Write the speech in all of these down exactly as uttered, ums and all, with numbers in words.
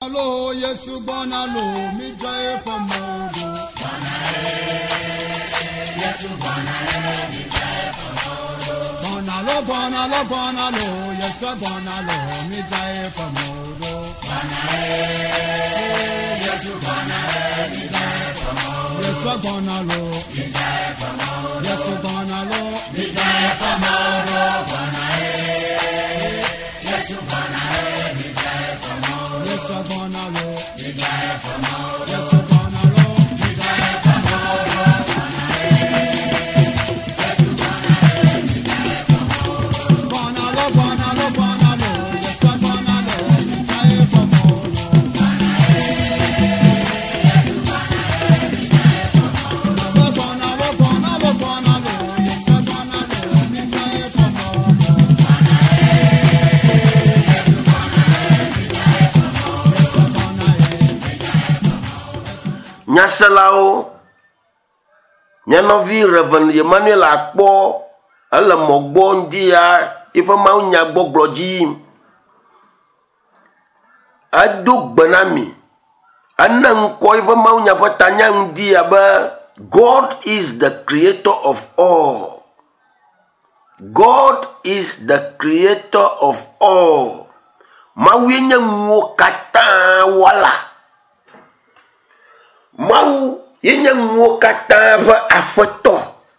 lo, Yesu bona lo, mi jaye pamodo. Bona eh, Yesu bona eh, mi jaye pamodo. Bona lo, bona lo, bona lo, Yesu bona lo, mi jaye pamodo. Bona eh, Yesu bona eh, mi jaye pamodo. Yesu bona lo, mi jaye pamodo. Yesu bona lo, mi jaye pamodo. Bona eh, Yesu bona eh, mi jaye pamodo. Yesu bona lo, mi jaye pamodo. Yesu bona lo, mi jaye pamodo. Bona eh, Yesu bona eh, mi jaye pamodo. Bona lo, bona lo, bona lo, Yesu bona lo, mi jaye pamodo. Bona eh, Yesu bona eh, mi jaye pamodo. Bona lo, bona lo, bona lo, Yesu bona lo, mi jaye pamodo. Bona eh, Yesu bona eh, mi jaye pamodo. Yesu bona eh, mi jaye pamodo. Nyaselao Nyanovi Reverend Emmanuel Akpo ala mogbo ndia ifa ma nya gbogbloji adu gbanami anan ko ifa ma nya fatanya ndia ba. God is the creator of all. God is the creator of all. Mawenya ngo kata wala. Mau yenya ngo kata va afoto.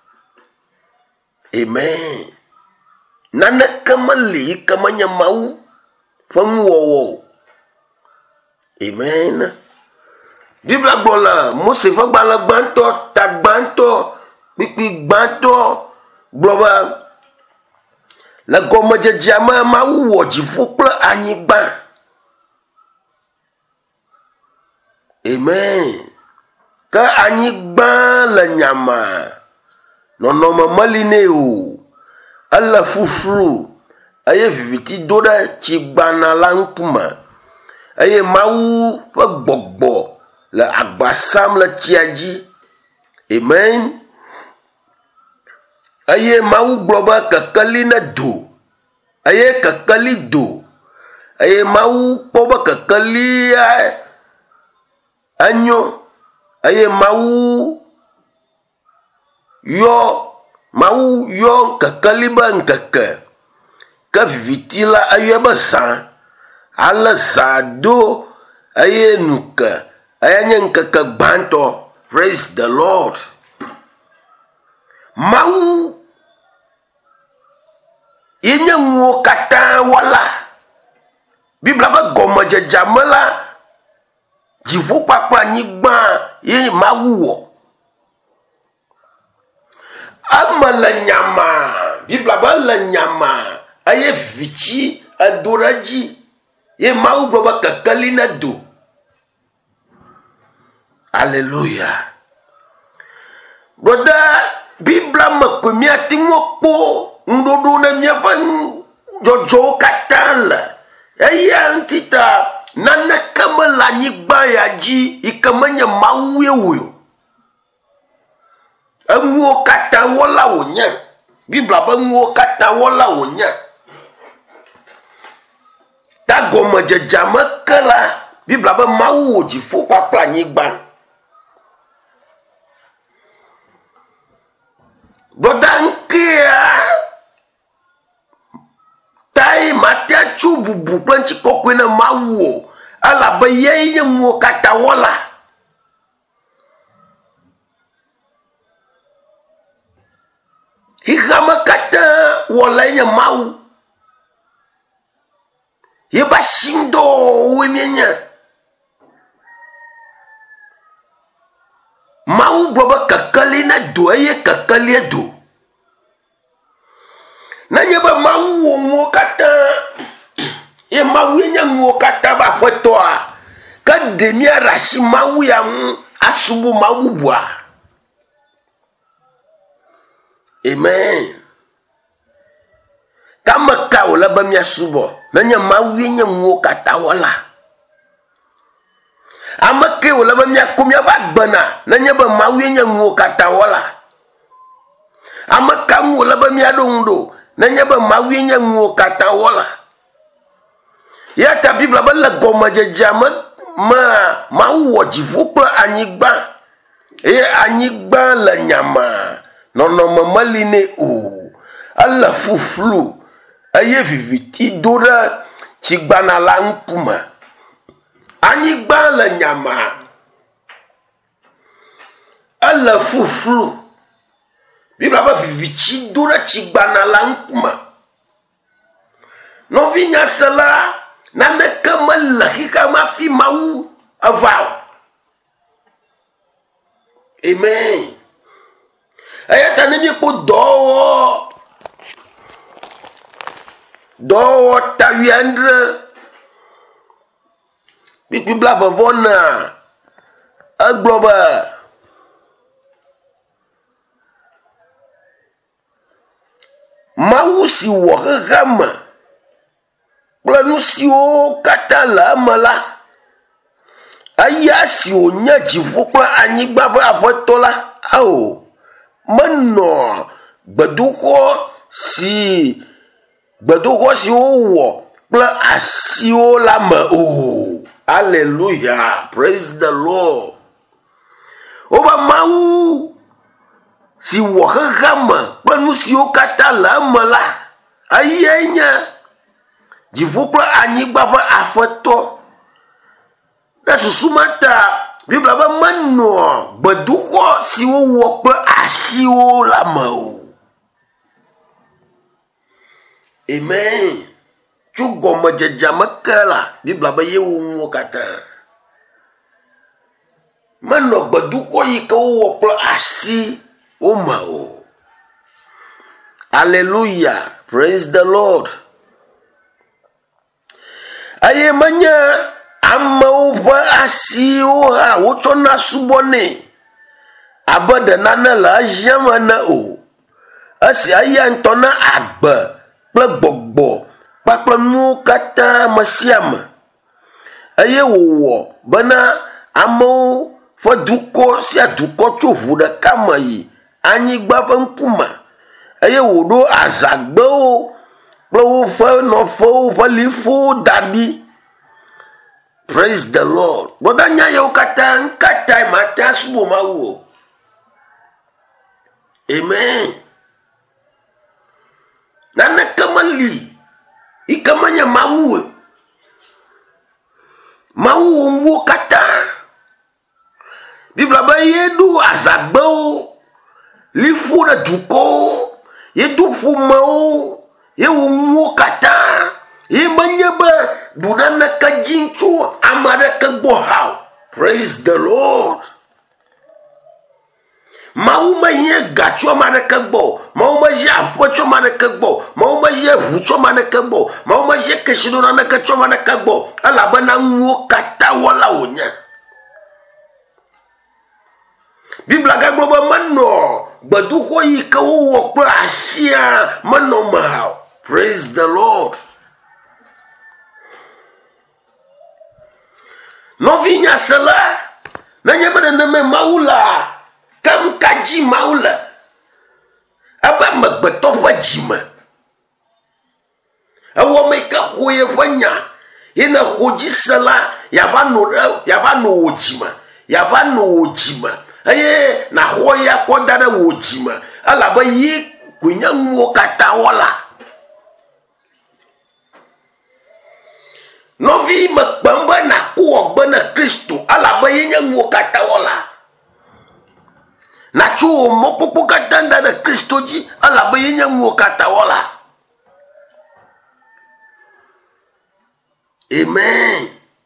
Amen. Nana kamali kamanya mau famwo. Amen. Bibla gbola Mose fa gbala gbanto ta gbanto pipi gbanto globa la gomo jejama ma wo jifu pla anyigba. Amen. Ka anyigba la nyama nono mamaline o alla fufuru aye viviti doda chigbana lankuma aye mawu fa gbogbo la agbasam la chiaji. Amen. Aye mawu globa kakali na do. Aye kakali do. Aye mawu poba kakali anyo. Aye mawu yo mawu yo kakali ban kaka. Ka vitila aye basan. Ala sado aye nuka. Ayanya nkaka banto. Praise the Lord. Mau yenya ngo kata wala. Bibla ba goma jajamala. Jivu papa nyigba ye mawuo. Amala nyama. Bibla ba la nyama. Aye vichi adoraji. Ye mawu baba kakalina do. Hallelujah. Brother, Bibla makumia tingokpo ndodo na miafa jojo katala. Eya ntita nana kama la nyigba ya ji ikamanya mauwe uyo. Nguo kata wala wonya. Bibla ba nguo kata wala wonya. Tagoma jajama kala. Bibla ba mau jifu papa nyigba. Bodankia tai matia chububu panchi kokwena mawo ala bayenye ngo kata wala. Hikama kata wala nya mau. Yeba shindo wemenya. Mau baba kakali na do ye kakali do. Nanya ba mau ngo kata. Ye mau nya ngo kata ba fotoa. Ka demia rashi mau yang asubu mau bua. Amen. Kama kau la ba mi asubo. Nanya mau nya ngo kata wala. Amake wala ba mya kumya bagbana nanya ba mawenya ngo katawala. Amaka wala ba mya dondo nanya ba mawenya ngo katawala. Ya ta Bibla ba la goma jajama ma Mawu wɔ dziƒo kple anyigba eye anyigba le nyama nɔnɔme meli nɛ o. Ele ƒuƒlu eye viviti do ɖe tsigbana la ŋkume. Anyigba le nyama, ele ƒuƒlu. Bibla be viviti do ɖe tsigbana la ŋkume. Nɔvinya se la, naneke mele xixea me hafi Mawu eva o. Amen. Eya ta ne míekpɔ dɔwɔwɔ dɔwɔwɔ tawi andre kpikpi bla vɔvɔ na egblɔ be Mawu si wɔ xexea me kple nu siwo katã le eme la, eya si wònye dziƒo kple anyigba ƒe aƒetɔ la, ao menɔ gbedoxɔ si gbedoxɔ siwo wɔ kple asiwo la me o. Hallelujah, praise the Lord. Wobe Mawu si wɔ xexea me kple nu siwo katã le eme la, eyae nye dziƒo kple anyigba ƒe aƒetɔ. Ɖe susu ma ta, Bibla be menɔ gbedoxɔ siwo wɔ kple asiwo la me o. Amen. Tso gɔmedzedzea me ke la, Bibla be ye wo nuwo katã. Menɔ gbedoxɔ yi ke wowɔ kple asi wo me o. Hallelujah, praise the Lord. Eye menye amewo ƒe asiwo hã wotsɔna subɔnɛ abe ɖe nane le eziam ene o. Esi eya ŋutɔ na agbe kple gbɔgbɔ kpakple nuwo katã me sia me. Eye wòwɔ bena amewo ƒe dukɔ sia dukɔ tso ʋu ɖeka me yi anyigba ƒe ŋkume. Eye wòɖo azagbewo kple woƒe nɔƒewo ƒe liƒowo da ɖi. Praise the Lord. Gbɔdanya yewo katã nkatae mate asubɔ Mawu o. Amen. Naneke meli yi ke menye Mawu o. Mawu wɔ nuwo katã. Bibla be ye ɖo azagbewo, liƒo ɖe dukɔwo, ye ɖo ƒomewo, ye wɔ nuwo katã. Ye menye be ɖu naneke dzi tso ame aɖeke gbɔ ha o. Praise the Lord. Mawu menye ga tso ame aɖeke gbɔ. Mawu menye aƒe tso ame aɖeke gbɔ. Mawu menye ʋu tso ame aɖeke gbɔ. Mawu menye kesinɔ naneke tso ame aɖeke gbɔ. Elabena nuwo katã wɔla wònye. Bibla gagblɔ be menɔ gbedoxɔ yi ke wowɔ kple asia menɔ me ha o. Praise the Lord. Nɔvinya se la, nenye be neneme Mawu la, kem kadzi Mawu le ebe amegbetɔ ƒe dzime. Ewɔ me ke xɔ ye ƒe nya, ye ne xɔ dzi se la, yava nɔ yava nɔ wò dzime, yava nɔ wò dzime, eye naxɔ ya kɔ da ɖe wò dzime, elabe ye koe nye nuwo katã wɔla. Nɔvi me kpem be nakɔ wɔgbe ne Kristo, elabe ye nye nuwo katã wɔla. Natso wò mɔkpɔkpɔ katã da ɖe Kristo dzi, elabe ye nye nuwo katã wɔla. Amen.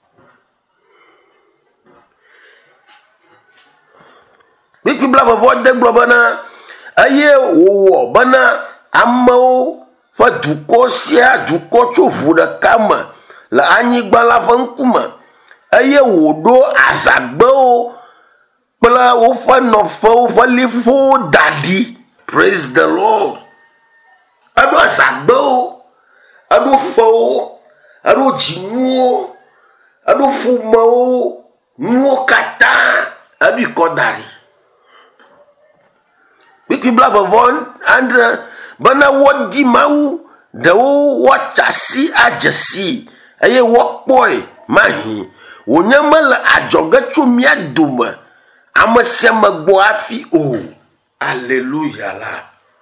Kpikpi bla vɔvɔ de gblɔ bena eye wòwɔ bena amewo ƒe dukɔ sia dukɔ tso ʋu ɖeka me le anyigba la ƒe ŋkume. Eye wòɖo azagbewo kple woƒe nɔƒewo ƒe liƒowo da ɖi. Praise the Lord. Eɖo azagbewo, eɖo ƒewo, eɖo dzinuwo, eɖo ƒomewo, nuwo katã eɖoe kɔ da ɖi. Kpikpi bla vɔvɔ andre bena woadi Mawu ɖewo woatsa asi adze si eye woakpɔe mahi wonye mele adzoge tso mia dome ame sia me gbɔ afi o. Alléluia la.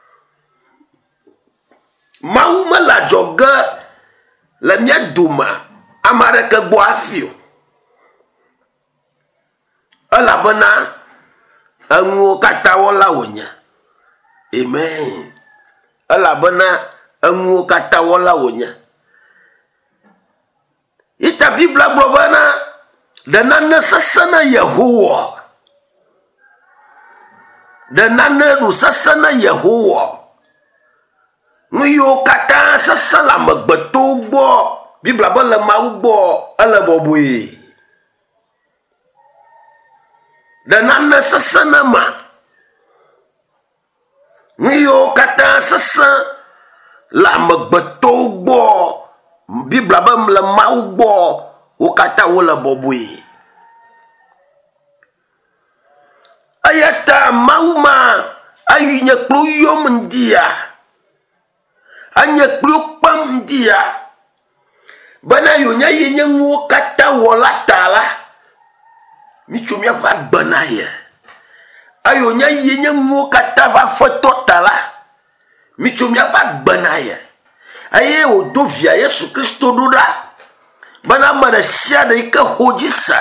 Mawu mele adzoge le mia dome ame aɖeke gbɔ afi o. Elabena eŋuwo katã wɔla wònye. Amen. Elabena eŋuwo katã wɔla wònye. Ita Biblia gblɔ bena ɖe nane sesẽ na Yehowa. Ɖe nane ɖu sesẽ na Yehowa. Nu yiwo katã sesẽ le amegbetɔwo gbɔ. Biblia be le Mawu gbɔ ele bɔbɔe. Ɖe nane sesẽ na ma. Nu yiwo katã sesẽ le amegbetɔwo gbɔ. Biblia be le Mawu gbɔ wo katã wo le bɔbɔe. Eya ta Mawu ma ayi nye kplo yɔm ŋdia. Anye kplo kpam ŋdia. Bena yonya ye nye ŋuwo katã wɔ la ta la. Mitso miaƒe agbe na ye. Ayo nya ye nye ŋuwo katã va fetɔ ta la. Mitso miaƒe agbe na ye. Eye wòdo via Yesu Kristo ɖo ɖa bena ame ɖe sia ɖe yi ke xɔ dzi se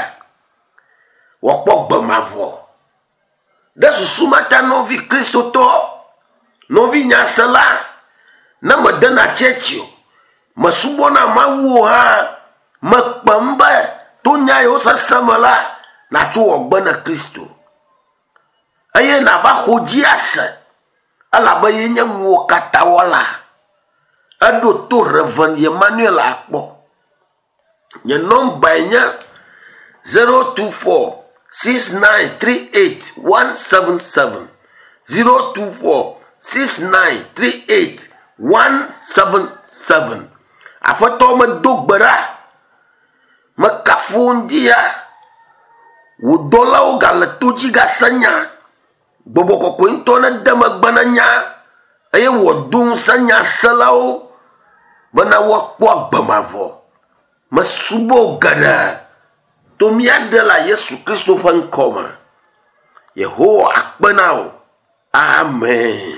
wòakpɔ gbe mavɔ. Ɖe susu ma ta nɔvi kristotɔ, nɔvi nyasela, ne mede na tsɛtsi o, mesubɔna Mawu o hã, mekpem be to nya yiwo sesẽ me la, natso wɔ gbe na Kristo. Eye nava xɔ dzi ase, elabe ye nye ŋuwo katã wɔla. Eɖo to Reverend Emmanuel akpɔ. Nye nɔmba nye zero two four six nine three eight one seven seven. zero two four six nine three eight one seven seven. Aƒetɔ me do gbe ɖa. Me kafu ŋdia. Wò dɔlawo gale to dzi gase nya. Gbɔgbɔ kɔkɔe ŋutɔ ne de megbe na nya. Eye wòdo ŋusẽ nyaselawo bena woakpɔ agbemavɔ. Mesubɔ geɖe to míaɖe le Yesu Kristo ƒe ŋkɔ me. Yehowa akpe na wo. Amen.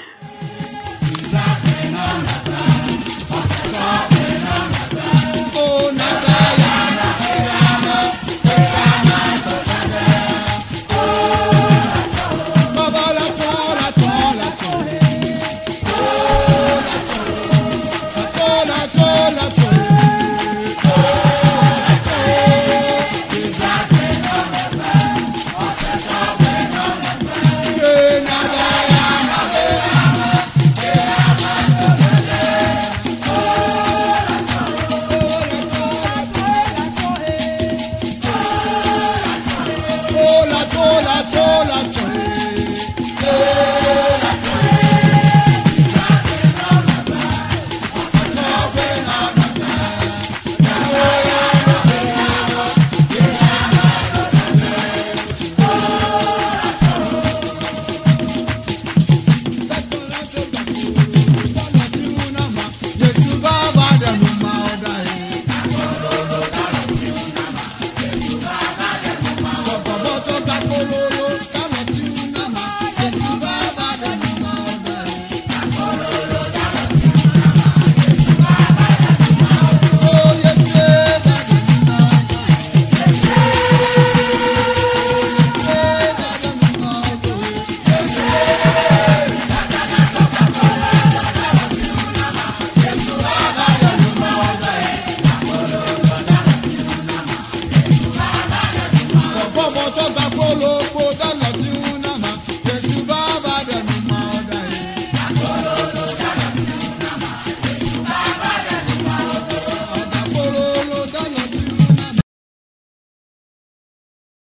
Bọ́mọ tó gbà kóló.